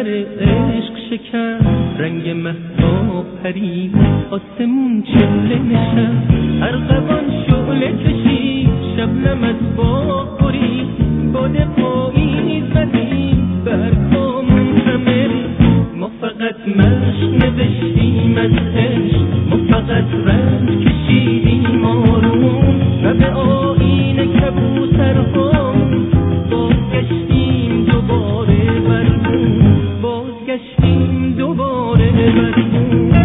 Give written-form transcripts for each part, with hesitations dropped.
کمر عشق شکن، رنگ مهتاب پرید آسمون چله نشست، ارغوان شعله کشید شبنم از باغ برید، باد پاییز زدیم برگامون همه ریخت. ما فقط مشق نوشتیم از عشق، ما فقط رنگ کشیدیم آروم و به آیین کبوترهامون بازگشتیم دوباره برگون، بازگشتیم دوباره برگون.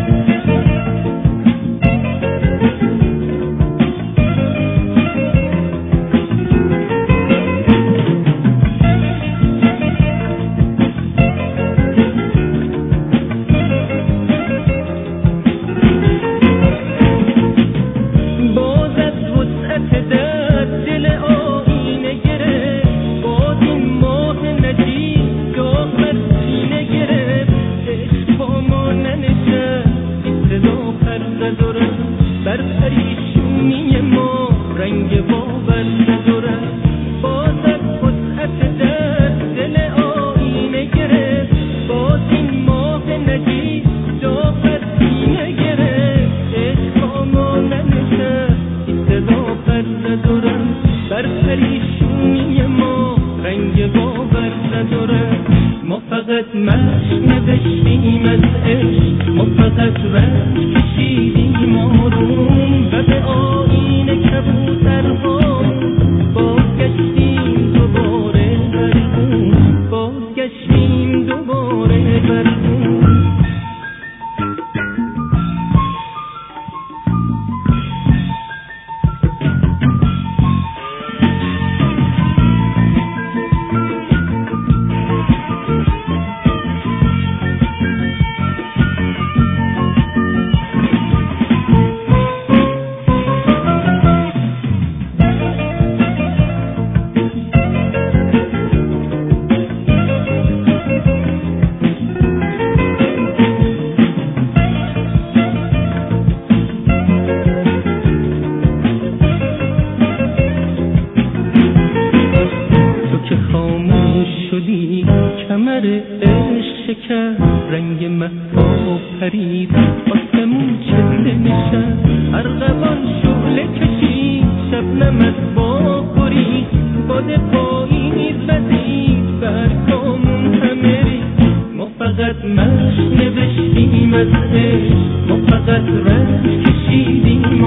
کمر عشق شکن، رنگ مهتاب پرید آسمون چله نشست، ارغوان شعله کشید شبنم از باغ برید، باد پاییز زدید برگامون همه ریخت. ما فقط مشق نوشتیم از عشق، ما فقط رنگ کشیدیم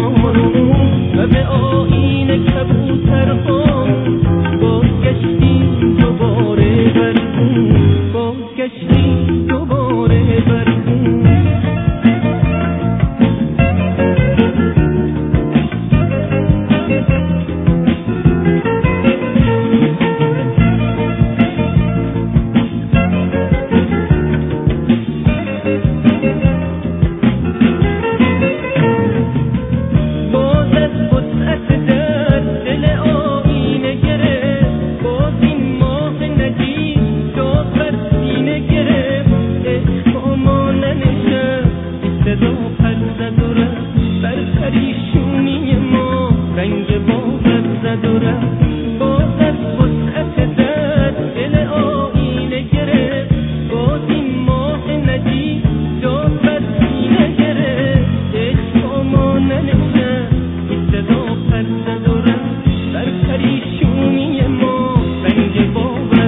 آروم و به آیین کبوترهامون بازگشتیم دوباره برگون، بازگشتیم دوباره برگون.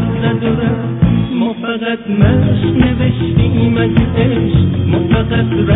مشق نوشتیم از عشق، ما فقط